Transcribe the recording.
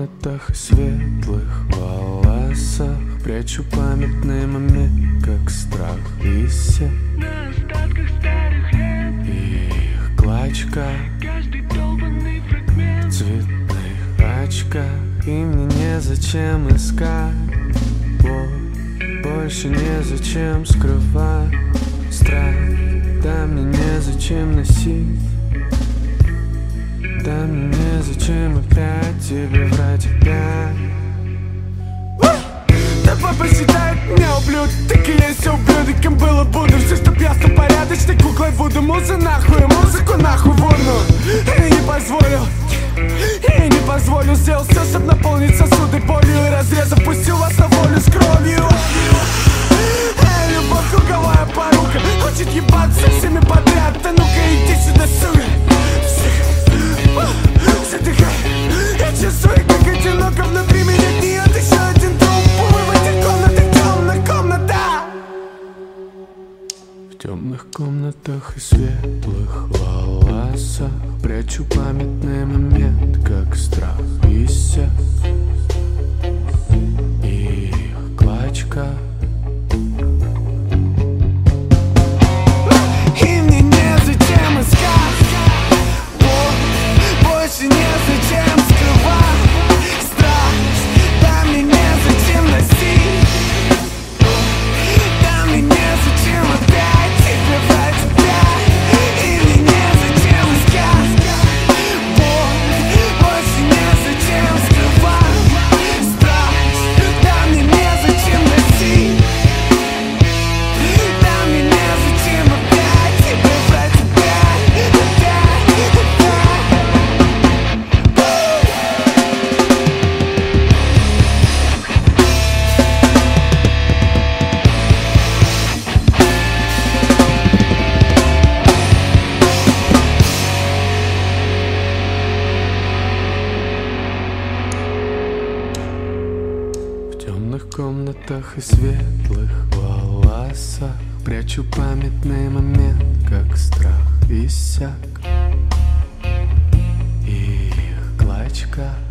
комнатах и светлых волосах прячу памятный момент, как страх висит на остатках старых лет. И их клочках, Каждый долбанный фрагмент в цветных очках. И мне незачем искать боль, больше незачем скрывать страх. Да мне незачем носить, да мне незачем опять тебе врать опять. Толпа посчитает меня ублюдок, и я все ублюдок, кем было буду. Все, чтоб ясно, порядочной куклой буду. Музы нахуй, музыку нахуй в урну. И не позволю, и не позволю. Сделал все, чтоб наполнить сосуды болью. И разрезав, пустил вас на волю с кровью. Эй, любовь, круговая порука, хочет ебаться всеми подряд. Да ну-ка иди сюда, сука. Задыхай, я чувствую, как одиноко внутри меня гниет еще один труп. Увы, в этих комнатах темная комната. В темных комнатах и светлых волосах прячу памятный момент, как страх иссяк. И их клочках. И мне незачем искать боль, больше незачем скрывать страх. Да мне незачем носить, да мне незачем опять тебе врать опять. И мне незачем искать боль, больше незачем скрывать страх. Да мне незачем носить, да мне незачем опять тебе врать опять, опять, опять. В темных комнатах и светлых волосах прячу памятный момент, как страх иссяк. И их клочках.